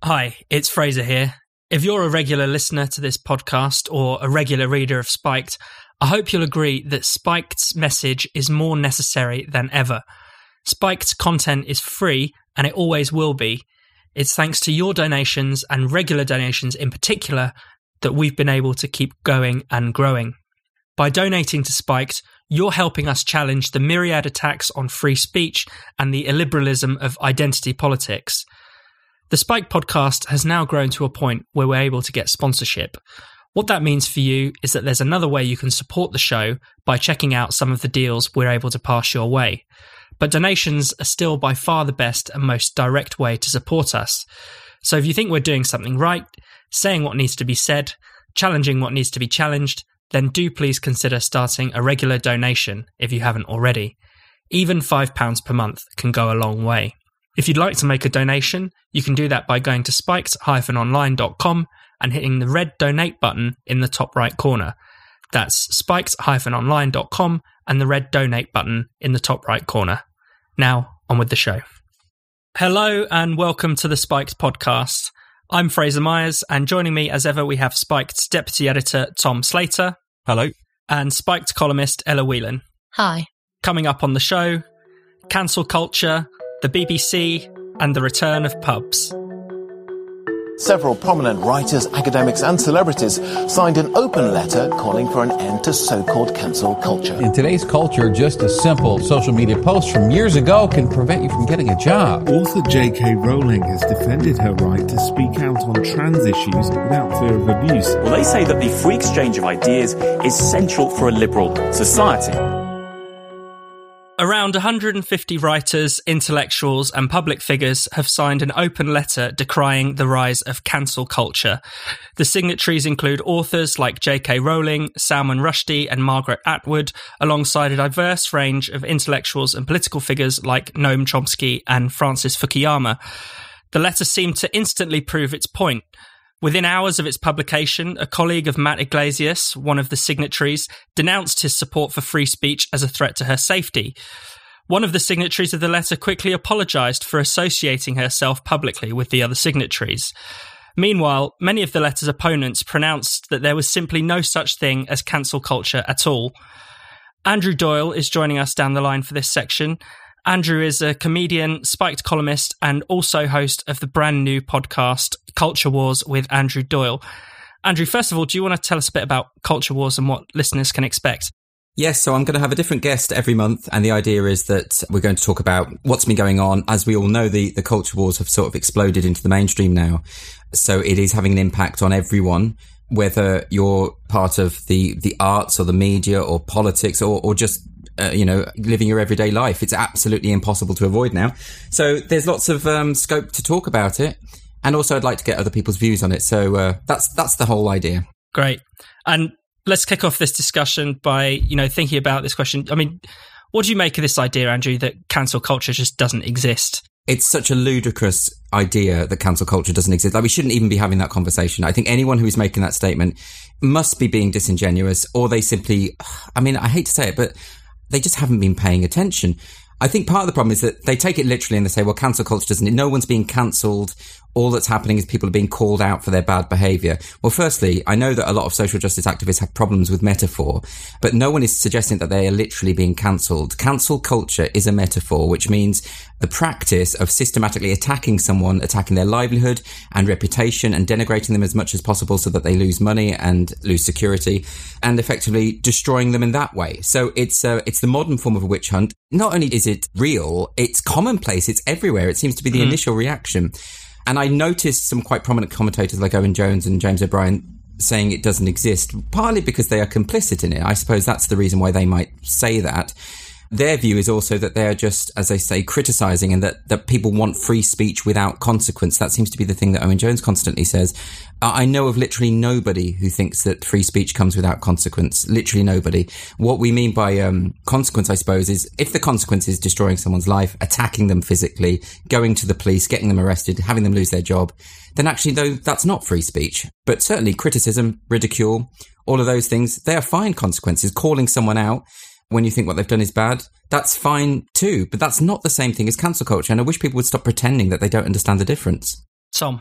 Hi, it's Fraser here. If you're a regular listener to this podcast or a regular reader of Spiked, I hope you'll agree that Spiked's message is more necessary than ever. Spiked's content is free, and it always will be. It's thanks to your donations, and regular donations in particular, that we've been able to keep going and growing. By donating to Spiked, you're helping us challenge the myriad attacks on free speech and the illiberalism of identity politics. The Spiked podcast has now grown to a point where we're able to get sponsorship. What that means for you is that there's another way you can support the show by checking out some of the deals we're able to pass your way. But donations are still by far the best and most direct way to support us. So if you think we're doing something right, saying what needs to be said, challenging what needs to be challenged, then do please consider starting a regular donation if you haven't already. Even £5 per month can go a long way. If you'd like to make a donation, you can do that by going to spiked-online.com and hitting the red donate button in the top right corner. That's spiked-online.com and the red donate button in the top right corner. Now, on with the show. Hello and welcome to the Spiked podcast. I'm Fraser Myers, and joining me as ever we have Spiked's deputy editor Tom Slater. Hello. And Spiked columnist Ella Whelan. Hi. Coming up on the show, cancel culture, the BBC, and the return of pubs. Several prominent writers, academics and celebrities signed an open letter calling for an end to so-called cancel culture. In today's culture, just a simple social media post from years ago can prevent you from getting a job. Author J.K. Rowling has defended her right to speak out on trans issues without fear of abuse. Well, they say that the free exchange of ideas is central for a liberal society. Around 150 writers, intellectuals and public figures have signed an open letter decrying the rise of cancel culture. The signatories include authors like J.K. Rowling, Salman Rushdie and Margaret Atwood, alongside a diverse range of intellectuals and political figures like Noam Chomsky and Francis Fukuyama. The letter seemed to instantly prove its point. Within hours of its publication, a colleague of Matt Yglesias, one of the signatories, denounced his support for free speech as a threat to her safety. One of the signatories of the letter quickly apologised for associating herself publicly with the other signatories. Meanwhile, many of the letter's opponents pronounced that there was simply no such thing as cancel culture at all. Andrew Doyle is joining us down the line for this section. Andrew is a comedian, Spiked columnist, and also host of the brand new podcast, Culture Wars with Andrew Doyle. Andrew, first of all, do you want to tell us a bit about Culture Wars and what listeners can expect? Yes, so I'm going to have a different guest every month, and the idea is that we're going to talk about what's been going on. As we all know, the culture wars have sort of exploded into the mainstream now, so it is having an impact on everyone, whether you're part of the arts or the media or politics or just living your everyday life. It's absolutely impossible to avoid now. So there's lots of scope to talk about it. And also I'd like to get other people's views on it. So that's the whole idea. Great. And let's kick off this discussion by, thinking about this question. I mean, what do you make of this idea, Andrew, that cancel culture just doesn't exist? It's such a ludicrous idea that cancel culture doesn't exist. Like, we shouldn't even be having that conversation. I think anyone who is making that statement must be being disingenuous, or they simply, I hate to say it, but they just haven't been paying attention. I think part of the problem is that they take it literally and they say, well, cancel culture doesn't, no one's being cancelled. All that's happening is people are being called out for their bad behaviour. Well, firstly, I know that a lot of social justice activists have problems with metaphor, but no one is suggesting that they are literally being cancelled. Cancel culture is a metaphor, which means the practice of systematically attacking someone, attacking their livelihood and reputation and denigrating them as much as possible so that they lose money and lose security and effectively destroying them in that way. So it's the modern form of a witch hunt. Not only is it real, it's commonplace, it's everywhere. It seems to be the initial reaction. And I noticed some quite prominent commentators like Owen Jones and James O'Brien saying it doesn't exist, partly because they are complicit in it. I suppose that's the reason why they might say that. Their view is also that they are just, as they say, criticising, and that people want free speech without consequence. That seems to be the thing that Owen Jones constantly says. I know of literally nobody who thinks that free speech comes without consequence. Literally nobody. What we mean by consequence, I suppose, is if the consequence is destroying someone's life, attacking them physically, going to the police, getting them arrested, having them lose their job, then actually, though, that's not free speech. But certainly criticism, ridicule, all of those things, they are fine consequences. Calling someone out when you think what they've done is bad, that's fine too. But that's not the same thing as cancel culture. And I wish people would stop pretending that they don't understand the difference. Tom?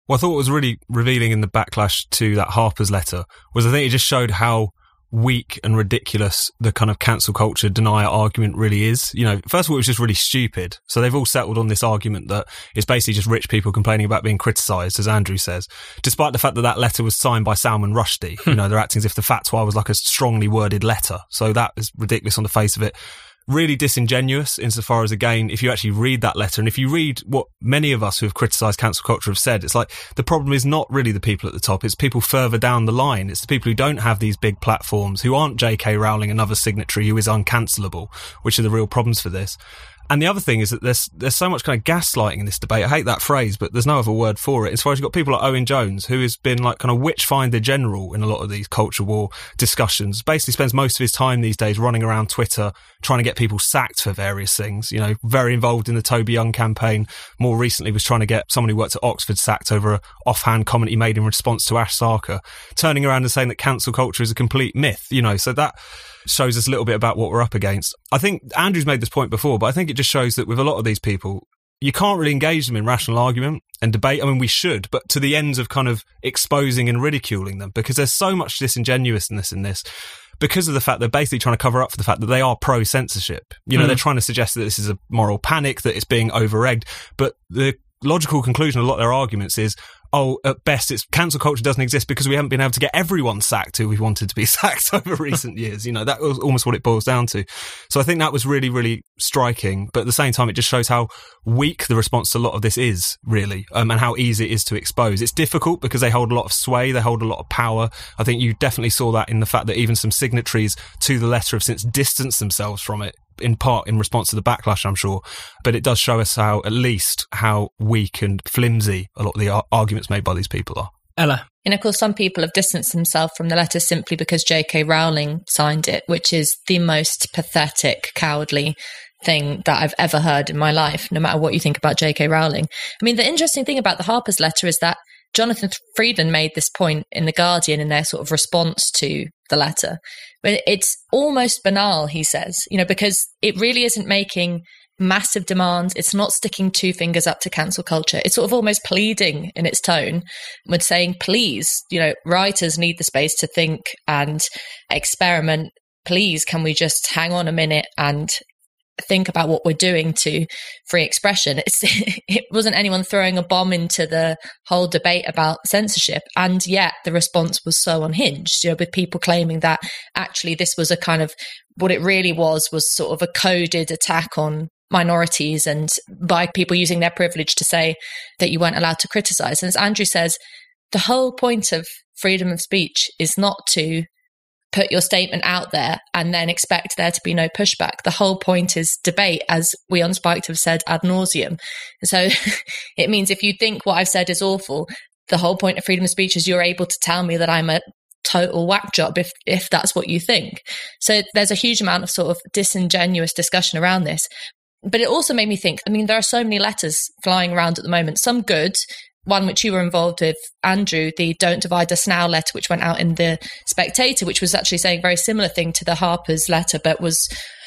What I thought was really revealing in the backlash to that Harper's letter was I think it just showed how weak and ridiculous the kind of cancel culture denier argument really is. You know, first of all, it was just really stupid. So they've all settled on this argument that it's basically just rich people complaining about being criticised, as Andrew says, despite the fact that that letter was signed by Salman Rushdie. You know, they're acting as if the fatwa was like a strongly worded letter. So that is ridiculous on the face of it. Really disingenuous insofar as, again, if you actually read that letter and if you read what many of us who have criticised cancel culture have said, it's like the problem is not really the people at the top, it's people further down the line. It's the people who don't have these big platforms, who aren't J.K. Rowling, another signatory who is uncancelable, which are the real problems for this. And the other thing is that there's so much kind of gaslighting in this debate. I hate that phrase, but there's no other word for it. As far as you've got people like Owen Jones, who has been like kind of witchfinder general in a lot of these culture war discussions, basically spends most of his time these days running around Twitter trying to get people sacked for various things. You know, very involved in the Toby Young campaign. More recently was trying to get someone who worked at Oxford sacked over a offhand comment he made in response to Ash Sarkar, turning around and saying that cancel culture is a complete myth. You know, so that shows us a little bit about what we're up against. I think Andrew's made this point before, but I think it just shows that with a lot of these people, you can't really engage them in rational argument and debate. I mean, we should, but to the ends of kind of exposing and ridiculing them, because there's so much disingenuousness in this because of the fact they're basically trying to cover up for the fact that they are pro-censorship. You know, they're trying to suggest that this is a moral panic, that it's being over-egged, but the logical conclusion of a lot of their arguments is, oh, at best, it's cancel culture doesn't exist because we haven't been able to get everyone sacked who we wanted to be sacked over recent years. You know, that was almost what it boils down to. So I think that was really, really striking. But at the same time, it just shows how weak the response to a lot of this is, really, and how easy it is to expose. It's difficult because they hold a lot of sway, they hold a lot of power. I think you definitely saw that in the fact that even some signatories to the letter have since distanced themselves from it, in part in response to the backlash, I'm sure. But it does show us how, at least, how weak and flimsy a lot of the arguments made by these people are. Ella? And of course, some people have distanced themselves from the letter simply because J.K. Rowling signed it, which is the most pathetic, cowardly thing that I've ever heard in my life, no matter what you think about J.K. Rowling. I mean, the interesting thing about the Harper's letter is that Jonathan Freedman made this point in The Guardian in their sort of response to the letter. But it's almost banal, he says, you know, because it really isn't making massive demands. It's not sticking two fingers up to cancel culture. It's sort of almost pleading in its tone with saying, please, you know, writers need the space to think and experiment. Please, can we just hang on a minute and think about what we're doing to free expression? It wasn't anyone throwing a bomb into the whole debate about censorship, and yet the response was so unhinged, you know, with people claiming that actually this was a kind of, what it really was sort of a coded attack on minorities, and by people using their privilege to say that you weren't allowed to criticize. And as Andrew says, the whole point of freedom of speech is not to put your statement out there and then expect there to be no pushback. The whole point is debate, as we on Spiked have said ad nauseum. So it means if you think what I've said is awful, the whole point of freedom of speech is you're able to tell me that I'm a total whack job if that's what you think. So there's a huge amount of sort of disingenuous discussion around this. But it also made me think, I mean, there are so many letters flying around at the moment, some good, one which you were involved with, Andrew, the Don't Divide Us Now letter, which went out in The Spectator, which was actually saying a very similar thing to the Harper's letter, but was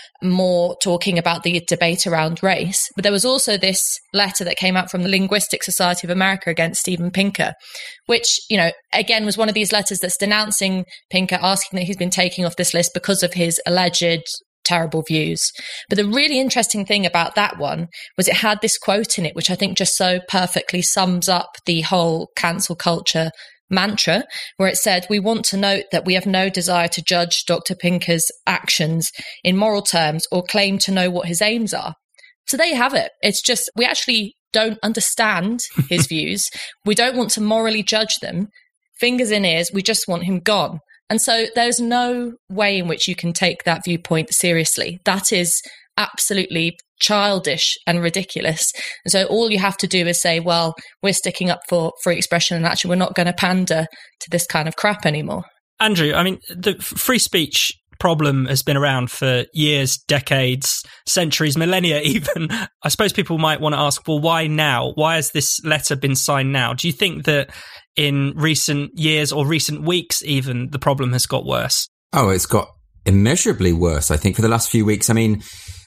more talking about the debate around race. But there was also this letter that came out from the Linguistic Society of America against Steven Pinker, which, you know, again, was one of these letters that's denouncing Pinker, asking that he's been taken off this list because of his alleged terrible views. But the really interesting thing about that one was it had this quote in it, which I think just so perfectly sums up the whole cancel culture mantra, where it said, we want to note that we have no desire to judge Dr. Pinker's actions in moral terms or claim to know what his aims are. So there you have it. It's just, we actually don't understand his views. We don't want to morally judge them. Fingers in ears, we just want him gone. And so there's no way in which you can take that viewpoint seriously. That is absolutely childish and ridiculous. And so all you have to do is say, well, we're sticking up for free expression and actually we're not going to pander to this kind of crap anymore. Andrew, I mean, the free speech problem has been around for years, decades, centuries, millennia even. I suppose people might want to ask, well, why now? Why has this letter been signed now? Do you think that in recent years or recent weeks even, the problem has got worse? Oh, it's got immeasurably worse, I think, for the last few weeks. I mean,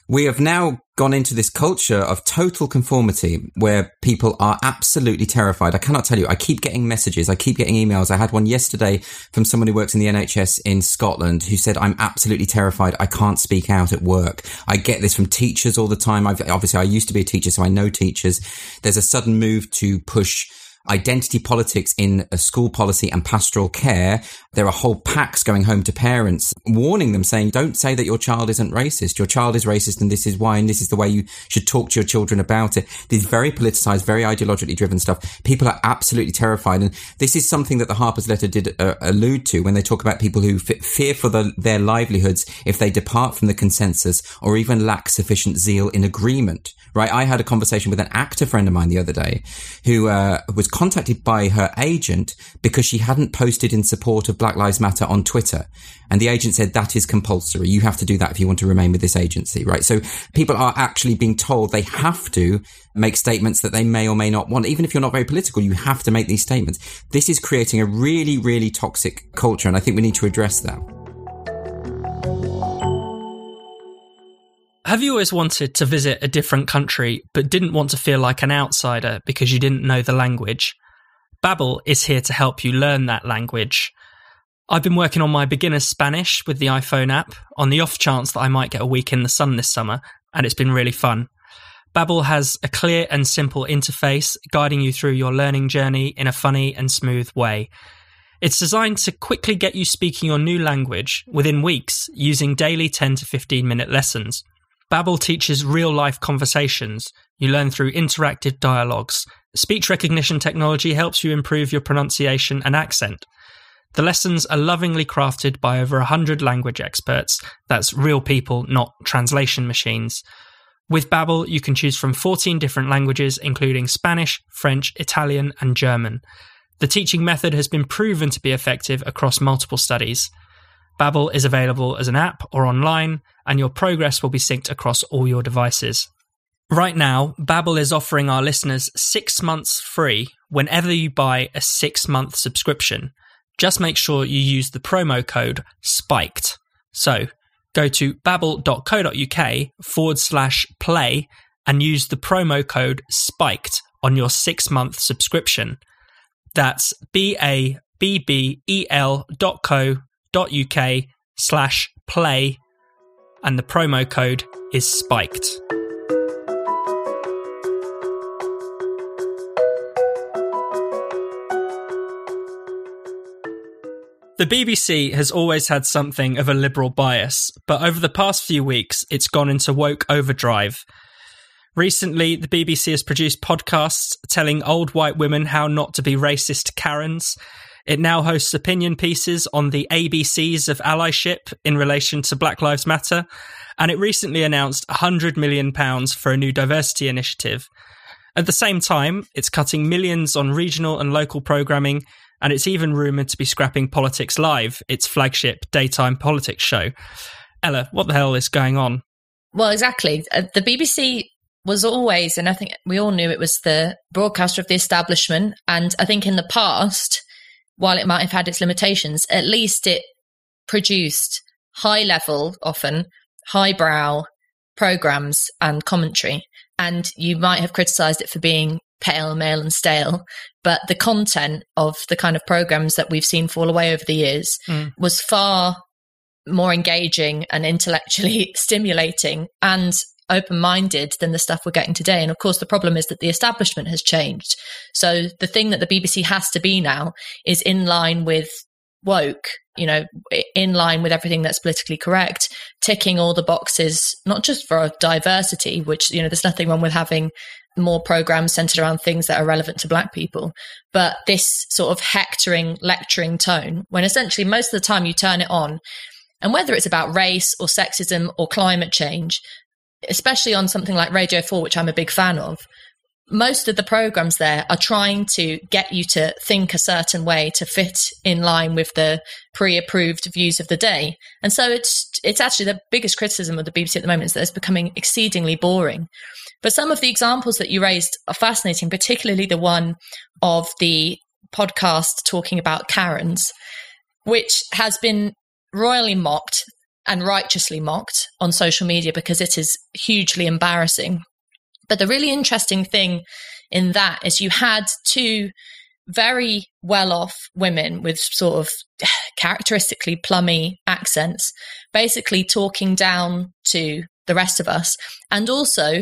We have now gone into this culture of total conformity where people are absolutely terrified. I cannot tell you, I keep getting messages, I keep getting emails. I had one yesterday from someone who works in the NHS in Scotland who said, I'm absolutely terrified. I can't speak out at work. I get this from teachers all the time. Obviously, I used to be a teacher, so I know teachers. There's a sudden move to push identity politics in a school policy and pastoral care. There are whole packs going home to parents, warning them, saying, don't say that your child isn't racist. Your child is racist and this is why, and this is the way you should talk to your children about it. This very politicized, very ideologically driven stuff. People are absolutely terrified. And this is something that the Harper's letter did allude to when they talk about people who fear for their livelihoods if they depart from the consensus or even lack sufficient zeal in agreement. Right? I had a conversation with an actor friend of mine the other day who was contacted by her agent because she hadn't posted in support of Black Lives Matter on Twitter. And the agent said, that is compulsory. You have to do that if you want to remain with this agency, right? So people are actually being told they have to make statements that they may or may not want. Even if you're not very political, you have to make these statements. This is creating a really, really toxic culture. And I think we need to address that. Have you always wanted to visit a different country but didn't want to feel like an outsider because you didn't know the language? Babbel is here to help you learn that language. I've been working on my beginner's Spanish with the iPhone app on the off chance that I might get a week in the sun this summer, and it's been really fun. Babbel has a clear and simple interface guiding you through your learning journey in a funny and smooth way. It's designed to quickly get you speaking your new language within weeks using daily 10 to 15 minute lessons. Babbel teaches real-life conversations. You learn through interactive dialogues. Speech recognition technology helps you improve your pronunciation and accent. The lessons are lovingly crafted by over 100 language experts. That's real people, not translation machines. With Babbel, you can choose from 14 different languages, including Spanish, French, Italian, and German. The teaching method has been proven to be effective across multiple studies. Babbel is available as an app or online, and your progress will be synced across all your devices. Right now, Babbel is offering our listeners 6 months free whenever you buy a 6-month subscription. Just make sure you use the promo code SPIKED. So, go to babbel.co.uk/play and use the promo code SPIKED on your 6-month subscription. That's babbel.co.uk/play and the promo code is SPIKED. The BBC has always had something of a liberal bias, but over the past few weeks, it's gone into woke overdrive. Recently, the BBC has produced podcasts telling old white women how not to be racist Karens. It now hosts opinion pieces on the ABCs of allyship in relation to Black Lives Matter, and it recently announced £100 million for a new diversity initiative. At the same time, it's cutting millions on regional and local programming, and it's even rumoured to be scrapping Politics Live, its flagship daytime politics show. Ella, what the hell is going on? Well, exactly. The BBC was always, and I think we all knew it was the broadcaster of the establishment, and I think in the past, while it might have had its limitations, at least it produced high-level, often highbrow programmes and commentary. And you might have criticised it for being pale, male and stale, but the content of the kind of programmes that we've seen fall away over the years was far more engaging and intellectually stimulating and open-minded than the stuff we're getting today. And of course, the problem is that the establishment has changed. So the thing that the BBC has to be now is in line with woke, in line with everything that's politically correct, ticking all the boxes, not just for diversity, which, there's nothing wrong with having more programs centered around things that are relevant to Black people, but this sort of hectoring, lecturing tone, when essentially most of the time you turn it on, and whether it's about race or sexism or climate change, especially on something like Radio 4, which I'm a big fan of, most of the programs there are trying to get you to think a certain way to fit in line with the pre-approved views of the day. And so it's actually the biggest criticism of the BBC at the moment is that it's becoming exceedingly boring. But some of the examples that you raised are fascinating, particularly the one of the podcast talking about Karens, which has been royally mocked and righteously mocked on social media because it is hugely embarrassing. But the really interesting thing in that is you had two very well-off women with sort of characteristically plummy accents, basically talking down to the rest of us, and also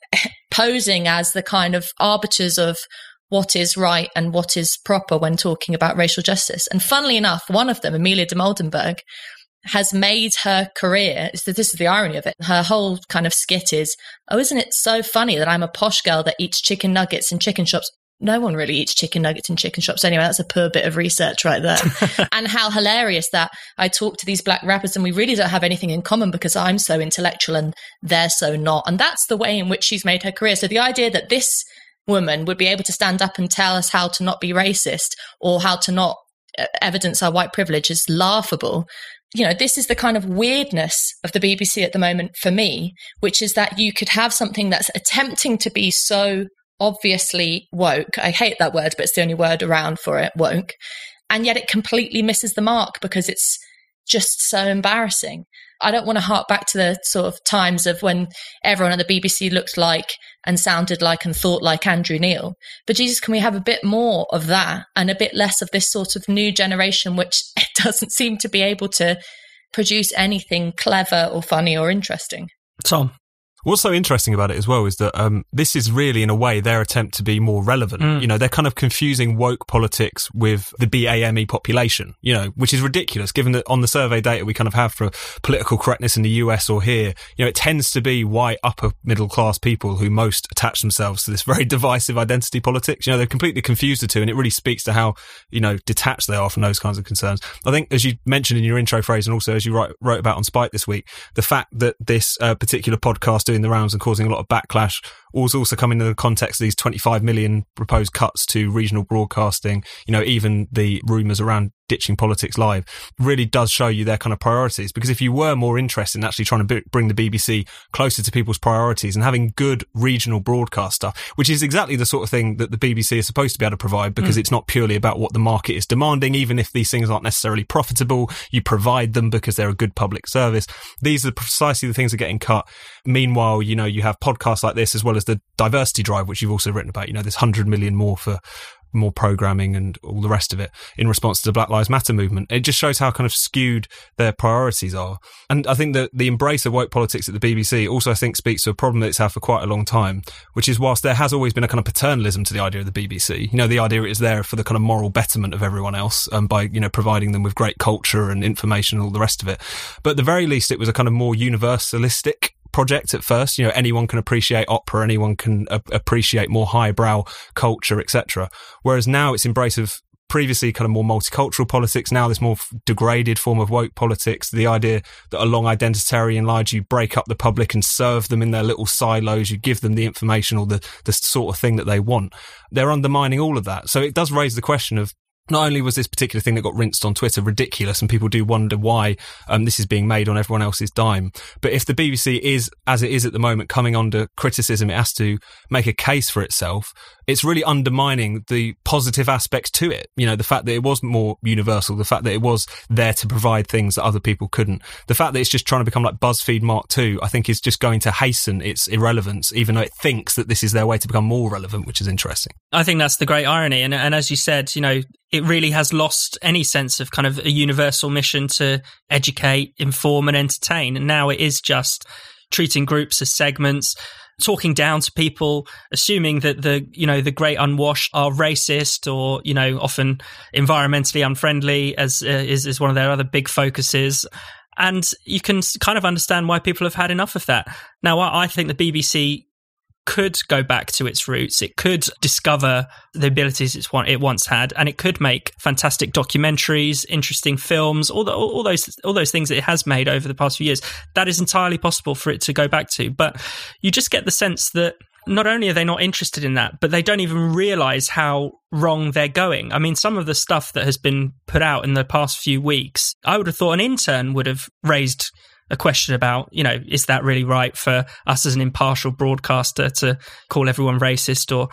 posing as the kind of arbiters of what is right and what is proper when talking about racial justice. And funnily enough, one of them, Amelia de Moldenberg, has made her career, so this is the irony of it, her whole kind of skit is, oh, isn't it so funny that I'm a posh girl that eats chicken nuggets in chicken shops? No one really eats chicken nuggets in chicken shops anyway. That's a poor bit of research right there. And how hilarious that I talk to these black rappers and we really don't have anything in common because I'm so intellectual and they're so not. And that's the way in which she's made her career. So the idea that this woman would be able to stand up and tell us how to not be racist or how to not evidence our white privilege is laughable. You know, this is the kind of weirdness of the BBC at the moment for me, which is that you could have something that's attempting to be so obviously woke. I hate that word, but it's the only word around for it, woke. And yet it completely misses the mark because it's just so embarrassing. I don't want to hark back to the sort of times of when everyone at the BBC looked like and sounded like and thought like Andrew Neil. But Jesus, can we have a bit more of that and a bit less of this sort of new generation, which doesn't seem to be able to produce anything clever or funny or interesting? Tom? What's so interesting about it as well is that this is really, in a way, their attempt to be more relevant. You know, they're kind of confusing woke politics with the BAME population, you know, which is ridiculous given that on the survey data we kind of have for political correctness in the US or here, you know, it tends to be white upper middle class people who most attach themselves to this very divisive identity politics. You know, they're completely confused the two, and it really speaks to how, you know, detached they are from those kinds of concerns. I think, as you mentioned in your intro phrase, and also as you wrote about on Spike this week, the fact that this particular podcast doing the rounds and causing a lot of backlash was also coming in the context of these 25 million proposed cuts to regional broadcasting. You know, even the rumours around ditching Politics Live really does show you their kind of priorities, because if you were more interested in actually trying to bring the BBC closer to people's priorities and having good regional broadcast stuff, which is exactly the sort of thing that the BBC is supposed to be able to provide, because it's not purely about what the market is demanding. Even if these things aren't necessarily profitable, you provide them because they're a good public service. These are precisely the things that are getting cut. Meanwhile, you know, you have podcasts like this as well as the diversity drive, which you've also written about. You know, there's 100 million more for more programming and all the rest of it in response to the Black Lives Matter movement. It just shows how kind of skewed their priorities are. And I think that the embrace of woke politics at the BBC also, I think, speaks to a problem that it's had for quite a long time, which is whilst there has always been a kind of paternalism to the idea of the BBC, you know, the idea is there for the kind of moral betterment of everyone else by, you know, providing them with great culture and information and all the rest of it. But at the very least, it was a kind of more universalistic project at first. You know, anyone can appreciate opera, anyone can appreciate more highbrow culture, etc. Whereas now it's embrace of previously kind of more multicultural politics, now this more degraded form of woke politics, the idea that along identitarian lines you break up the public and serve them in their little silos, you give them the information or the sort of thing that they want. They're undermining all of that. So it does raise the question of, not only was this particular thing that got rinsed on Twitter ridiculous, and people do wonder why this is being made on everyone else's dime, but if the BBC is, as it is at the moment, coming under criticism, it has to make a case for itself. It's really undermining the positive aspects to it. You know, the fact that it was more universal, the fact that it was there to provide things that other people couldn't. The fact that it's just trying to become like BuzzFeed Mark II, I think is just going to hasten its irrelevance, even though it thinks that this is their way to become more relevant, which is interesting. I think that's the great irony. And as you said, you know, it really has lost any sense of kind of a universal mission to educate, inform and entertain. And now it is just treating groups as segments, talking down to people, assuming that the great unwashed are racist or, you know, often environmentally unfriendly, as is one of their other big focuses. And you can kind of understand why people have had enough of that. Now, I think the BBC could go back to its roots. It could discover the abilities it once had, and it could make fantastic documentaries, interesting films, all those things that it has made over the past few years. That is entirely possible for it to go back to. But you just get the sense that not only are they not interested in that, but they don't even realise how wrong they're going. I mean, some of the stuff that has been put out in the past few weeks, I would have thought an intern would have raised a question about, you know, is that really right for us as an impartial broadcaster to call everyone racist or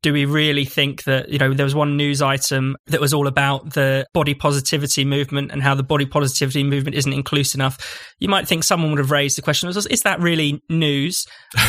Do we really think that, there was one news item that was all about the body positivity movement and how the body positivity movement isn't inclusive enough? You might think someone would have raised the question, is that really news?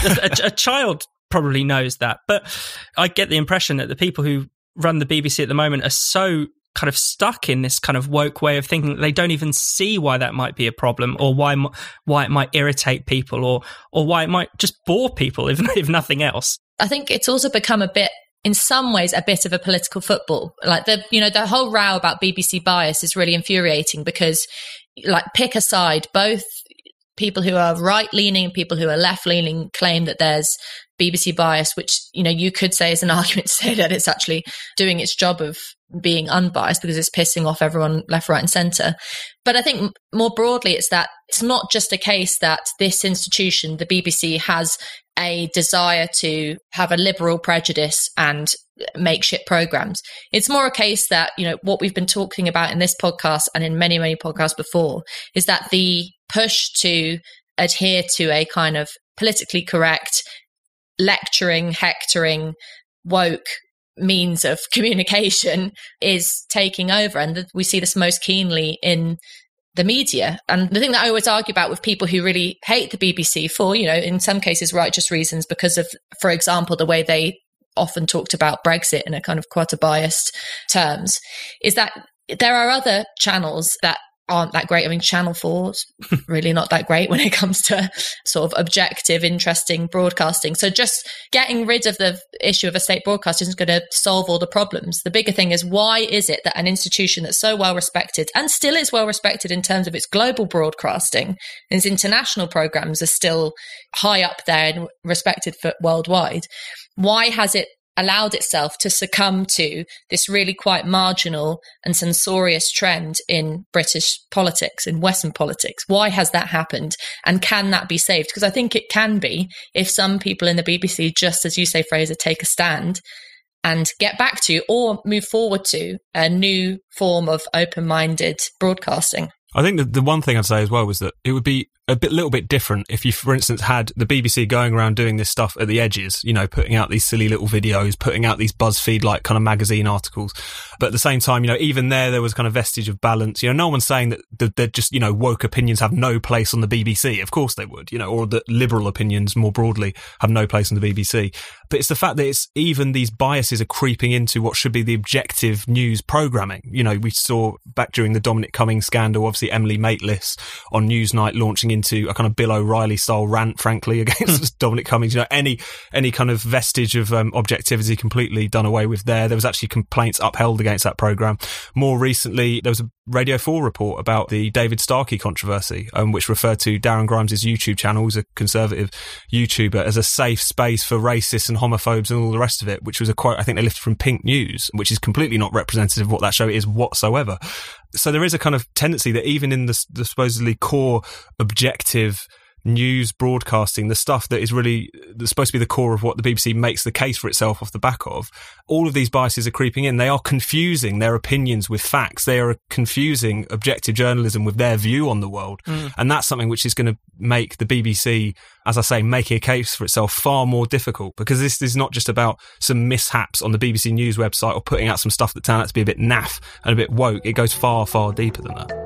a child probably knows that. But I get the impression that the people who run the BBC at the moment are so kind of stuck in this kind of woke way of thinking that they don't even see why that might be a problem, or why it might irritate people, or why it might just bore people, if nothing else. I think it's also become in some ways, a bit of a political football. Like the whole row about BBC bias is really infuriating because, pick a side, both people who are right-leaning and people who are left-leaning claim that there's BBC bias, which, you could say is an argument to say that it's actually doing its job of being unbiased because it's pissing off everyone left, right and centre. But I think more broadly, it's that it's not just a case that this institution, the BBC, has a desire to have a liberal prejudice and make shit programmes. It's more a case that, what we've been talking about in this podcast and in many, many podcasts before is that the push to adhere to a kind of politically correct, lecturing, hectoring, woke means of communication is taking over. And we see this most keenly in the media. And the thing that I always argue about with people who really hate the BBC for, in some cases, righteous reasons, because of, for example, the way they often talked about Brexit in a kind of quite a biased terms, is that there are other channels that aren't that great. I mean, Channel 4's really not that great when it comes to sort of objective, interesting broadcasting. So just getting rid of the issue of a state broadcast isn't going to solve all the problems. The bigger thing is, why is it that an institution that's so well respected and still is well respected in terms of its global broadcasting and its international programs are still high up there and respected for worldwide, why has it allowed itself to succumb to this really quite marginal and censorious trend in British politics, in Western politics? Why has that happened? And can that be saved? Because I think it can be if some people in the BBC, just as you say, Fraser, take a stand and get back to or move forward to a new form of open-minded broadcasting. I think that the one thing I'd say as well was that it would be little bit different if you, for instance, had the BBC going around doing this stuff at the edges, putting out these silly little videos, putting out these BuzzFeed-like kind of magazine articles. But at the same time, even there was kind of vestige of balance. No one's saying that they're just, woke opinions have no place on the BBC. Of course they would, or that liberal opinions more broadly have no place on the BBC. But it's the fact that it's even these biases are creeping into what should be the objective news programming. We saw back during the Dominic Cummings scandal, obviously Emily Maitlis on Newsnight launching into a kind of Bill O'Reilly style rant, frankly, against Dominic Cummings. Any kind of vestige of objectivity completely done away with there. There was actually complaints upheld against that programme. More recently, there was a Radio 4 report about the David Starkey controversy, which referred to Darren Grimes' YouTube channel, who's a conservative YouTuber, as a safe space for racists and homophobes and all the rest of it, which was a quote I think they lifted from Pink News, which is completely not representative of what that show is whatsoever. So there is a kind of tendency that even in the supposedly core objective news broadcasting, the stuff that is really that's supposed to be the core of what the BBC makes the case for itself off the back of, all of these biases are creeping in. They are confusing their opinions with facts. They are confusing objective journalism with their view on the world. And that's something which is going to make the BBC, as I say, making a case for itself far more difficult, because this is not just about some mishaps on the BBC News website or putting out some stuff that turned out to be a bit naff and a bit woke. It goes far, far deeper than that.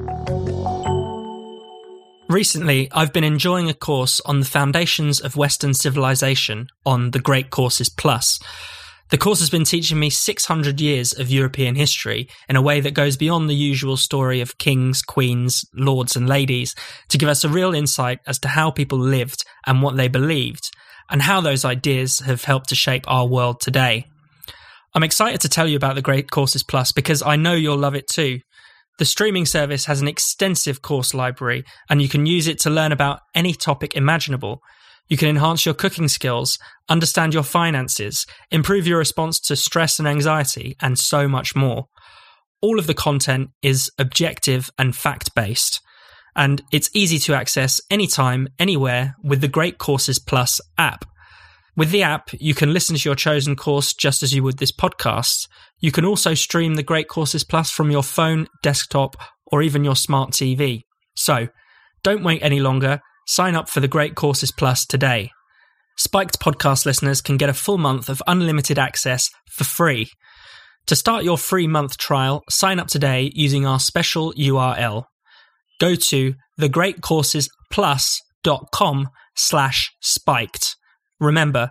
Recently, I've been enjoying a course on the foundations of Western civilization on the Great Courses Plus. The course has been teaching me 600 years of European history in a way that goes beyond the usual story of kings, queens, lords and ladies to give us a real insight as to how people lived and what they believed, and how those ideas have helped to shape our world today. I'm excited to tell you about the Great Courses Plus because I know you'll love it too. The streaming service has an extensive course library, and you can use it to learn about any topic imaginable. You can enhance your cooking skills, understand your finances, improve your response to stress and anxiety, and so much more. All of the content is objective and fact-based, and it's easy to access anytime, anywhere with the Great Courses Plus app. With the app, you can listen to your chosen course just as you would this podcast. You can also stream the Great Courses Plus from your phone, desktop, or even your smart TV. So, don't wait any longer. Sign up for the Great Courses Plus today. Spiked podcast listeners can get a full month of unlimited access for free. To start your free month trial, sign up today using our special URL. Go to thegreatcoursesplus.com/spiked. Remember,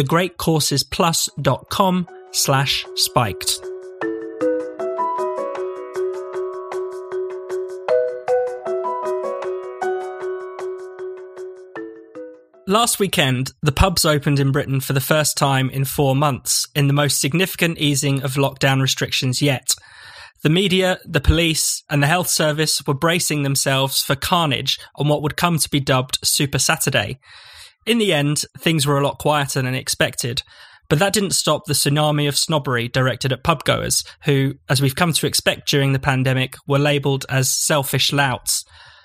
thegreatcoursesplus.com/spiked. Last weekend, the pubs opened in Britain for the first time in 4 months, in the most significant easing of lockdown restrictions yet. The media, the police, and the health service were bracing themselves for carnage on what would come to be dubbed Super Saturday. In the end, things were a lot quieter than expected, but that didn't stop the tsunami of snobbery directed at pubgoers, who, as we've come to expect during the pandemic, were labelled as selfish louts.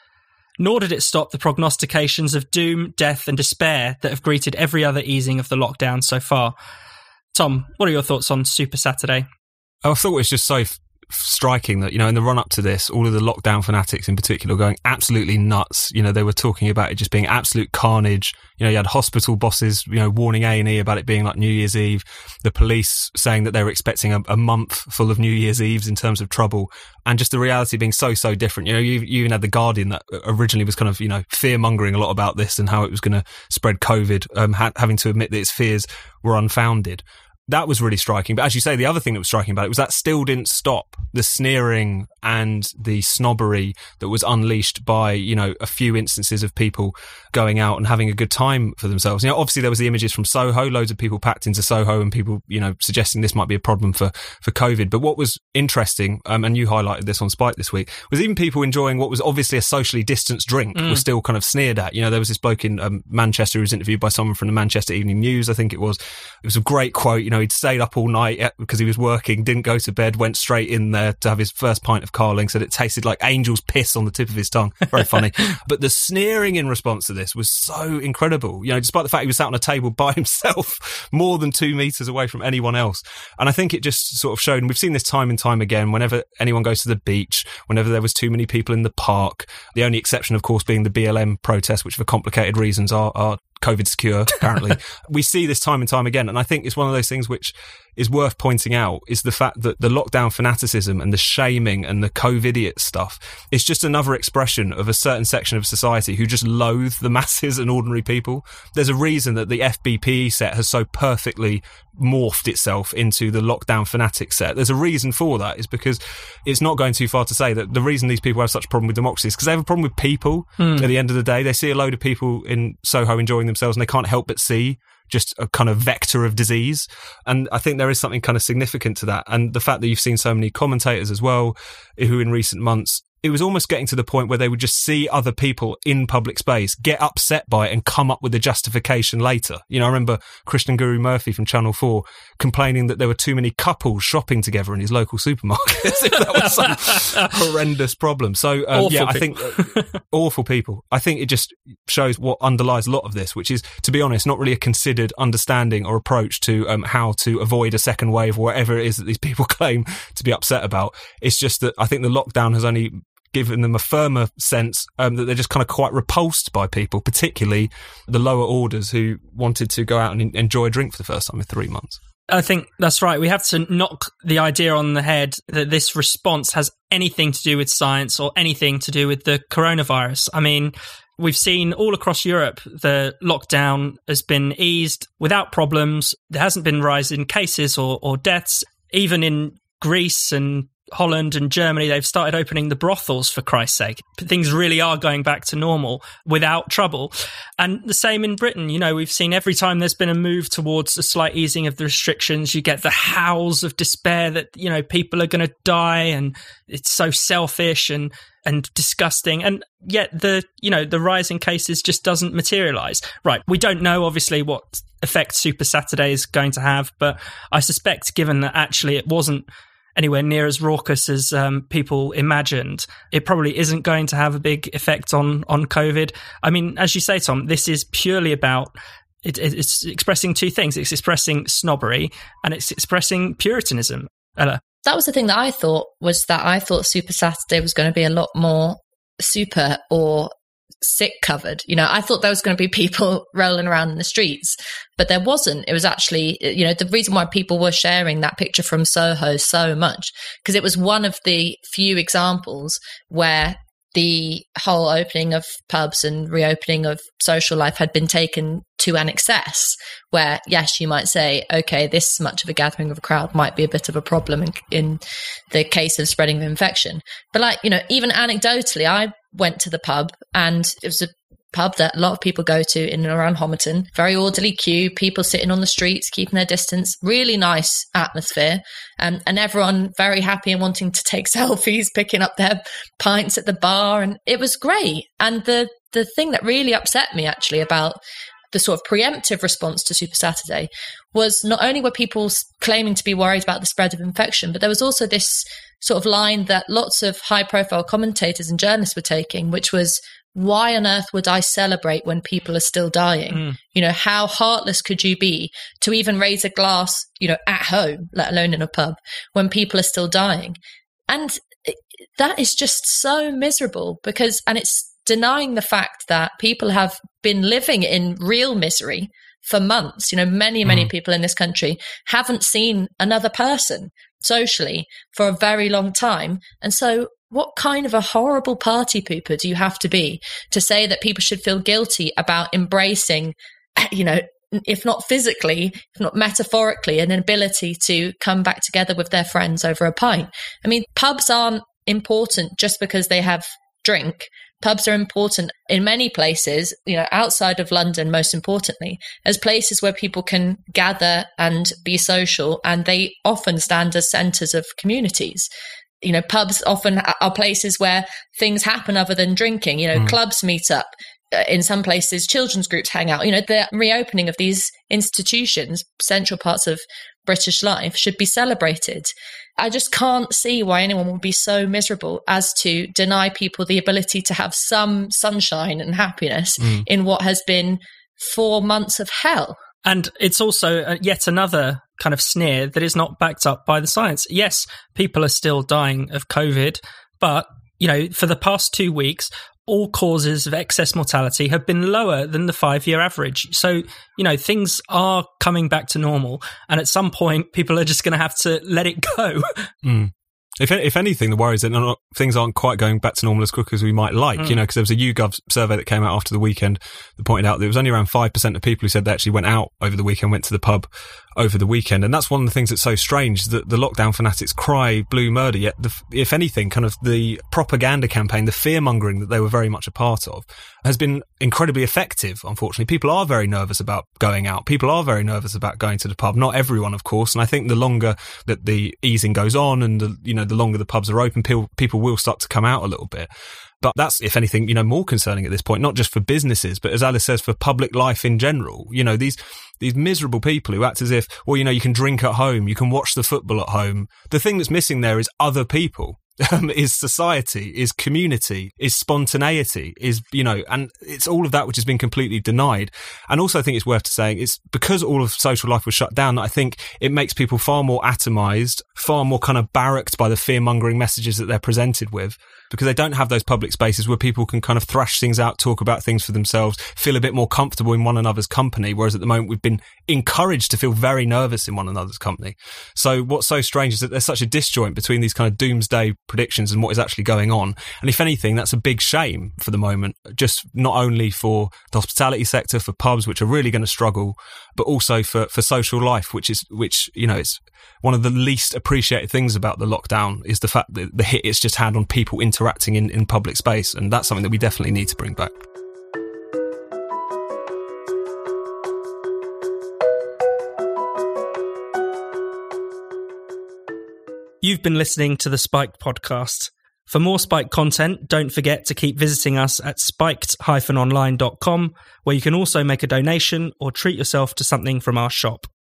Nor did it stop the prognostications of doom, death and despair that have greeted every other easing of the lockdown so far. Tom, what are your thoughts on Super Saturday? I thought it was just so striking that, in the run-up to this, all of the lockdown fanatics in particular going absolutely nuts. They were talking about it just being absolute carnage. You had hospital bosses, warning A&E about it being like New Year's Eve. The police saying that they were expecting a month full of New Year's Eves in terms of trouble. And just the reality being so different. You even had The Guardian that originally was kind of, fear-mongering a lot about this and how it was going to spread COVID, having to admit that its fears were unfounded. That was really striking. But as you say, the other thing that was striking about it was that still didn't stop the sneering and the snobbery that was unleashed by, a few instances of people going out and having a good time for themselves. Obviously there was the images from Soho, loads of people packed into Soho and people, suggesting this might be a problem for COVID. But what was interesting, and you highlighted this on Spike this week, was even people enjoying what was obviously a socially distanced drink was still kind of sneered at. There was this bloke in Manchester who was interviewed by someone from the Manchester Evening News, I think it was. It was a great quote. He'd stayed up all night because he was working, didn't go to bed, went straight in there to have his first pint of Carling, said it tasted like angel's piss on the tip of his tongue. Very funny. But the sneering in response to this was so incredible, despite the fact he was sat on a table by himself, more than 2 meters away from anyone else. And I think it just sort of showed, and we've seen this time and time again, whenever anyone goes to the beach, whenever there was too many people in the park, the only exception, of course, being the BLM protests, which for complicated reasons are COVID secure, apparently. We see this time and time again. And I think it's one of those things which is worth pointing out, is the fact that the lockdown fanaticism and the shaming and the COVID-idiot stuff is just another expression of a certain section of society who just loathe the masses and ordinary people. There's a reason that the FBPE set has so perfectly morphed itself into the lockdown fanatic set. There's a reason for that, is because it's not going too far to say that the reason these people have such a problem with democracy is because they have a problem with people. At the end of the day, they see a load of people in Soho enjoying themselves and they can't help but see just a kind of vector of disease. And I think there is something kind of significant to that. And the fact that you've seen so many commentators as well, who in recent months, it was almost getting to the point where they would just see other people in public space, get upset by it and come up with a justification later. I remember Krishnan Guru Murphy from Channel 4 complaining that there were too many couples shopping together in his local supermarkets. That was some horrendous problem. So, I think awful people. I think it just shows what underlies a lot of this, which is, to be honest, not really a considered understanding or approach to how to avoid a second wave or whatever it is that these people claim to be upset about. It's just that I think the lockdown has only given them a firmer sense that they're just kind of quite repulsed by people, particularly the lower orders who wanted to go out and enjoy a drink for the first time in 3 months. I think that's right. We have to knock the idea on the head that this response has anything to do with science or anything to do with the coronavirus. I mean, we've seen all across Europe, the lockdown has been eased without problems. There hasn't been a rise in cases or deaths. Even in Greece and Holland and Germany, they've started opening the brothels, for Christ's sake. Things really are going back to normal without trouble. And the same in Britain. We've seen every time there's been a move towards a slight easing of the restrictions, you get the howls of despair that, people are going to die and it's so selfish and disgusting. And yet the rise in cases just doesn't materialise. Right. We don't know, obviously, what effect Super Saturday is going to have, but I suspect, given that actually it wasn't anywhere near as raucous as people imagined, it probably isn't going to have a big effect on COVID. I mean, as you say, Tom, this is purely about it's expressing two things. It's expressing snobbery and it's expressing Puritanism. Ella? That was the thing that I thought Super Saturday was going to be a lot more super or sick covered. You know, I thought there was going to be people rolling around in the streets, but there wasn't. It was actually, you know, the reason why people were sharing that picture from Soho so much, because it was one of the few examples where the whole opening of pubs and reopening of social life had been taken to an excess where, yes, you might say, okay, this much of a gathering of a crowd might be a bit of a problem in the case of spreading the infection. But like, you know, even anecdotally, I went to the pub and it was a pub that a lot of people go to in and around Homerton. Very orderly queue, people sitting on the streets, keeping their distance, really nice atmosphere, and everyone very happy and wanting to take selfies, picking up their pints at the bar, and it was great. And the thing that really upset me actually about the sort of preemptive response to Super Saturday was not only were people claiming to be worried about the spread of infection, but there was also this sort of line that lots of high-profile commentators and journalists were taking, which was, why on earth would I celebrate when people are still dying? You know, how heartless could you be to even raise a glass, you know, at home, let alone in a pub, when people are still dying? And that is just so miserable and it's denying the fact that people have been living in real misery for months. You know, many people in this country haven't seen another person socially for a very long time. And so what kind of a horrible party pooper do you have to be to say that people should feel guilty about embracing, you know, if not physically, if not metaphorically, an ability to come back together with their friends over a pint? I mean, pubs aren't important just because they have drink. Pubs are important in many places, you know, outside of London, most importantly, as places where people can gather and be social, and they often stand as centres of communities. You know, pubs often are places where things happen other than drinking. You know, clubs meet up. In some places, children's groups hang out. You know, the reopening of these institutions, central parts of British life, should be celebrated. I just can't see why anyone would be so miserable as to deny people the ability to have some sunshine and happiness in what has been 4 months of hell. And it's also yet another kind of sneer that is not backed up by the science. Yes, people are still dying of COVID, but, you know, for the past 2 weeks, all causes of excess mortality have been lower than the 5-year average. So, you know, things are coming back to normal. And at some point, people are just going to have to let it go. If anything, the worry is that things aren't quite going back to normal as quick as we might like, you know, because there was a YouGov survey that came out after the weekend that pointed out that it was only around 5% of people who said they actually went out over the weekend, went to the pub over the weekend. And that's one of the things that's so strange, that the lockdown fanatics cry blue murder, yet if anything, kind of the propaganda campaign, the fear-mongering that they were very much a part of, has been incredibly effective, unfortunately. People are very nervous about going out. People are very nervous about going to the pub. Not everyone, of course. And I think the longer that the easing goes on and, the longer the pubs are open, people will start to come out a little bit. But that's, if anything, you know, more concerning at this point, not just for businesses, but as Alice says, for public life in general. You know, these miserable people who act as if, well, you know, you can drink at home, you can watch the football at home. The thing that's missing there is other people. Is society, is community, is spontaneity, is, you know, and it's all of that which has been completely denied. And also I think it's worth saying, it's because all of social life was shut down that I think it makes people far more atomized, far more kind of barracked by the fear-mongering messages that they're presented with, because they don't have those public spaces where people can kind of thrash things out, talk about things for themselves, feel a bit more comfortable in one another's company, whereas at the moment we've been encouraged to feel very nervous in one another's company. So what's so strange is that there's such a disjoint between these kind of doomsday predictions and what is actually going on. And if anything, that's a big shame for the moment, just not only for the hospitality sector, for pubs, which are really going to struggle, but also for social life, which you know, it's one of the least appreciated things about the lockdown is the fact that the hit it's just had on people interacting in public space. And that's something that we definitely need to bring back. You've been listening to the Spiked podcast. For more Spiked content, don't forget to keep visiting us at spiked-online.com, where you can also make a donation or treat yourself to something from our shop.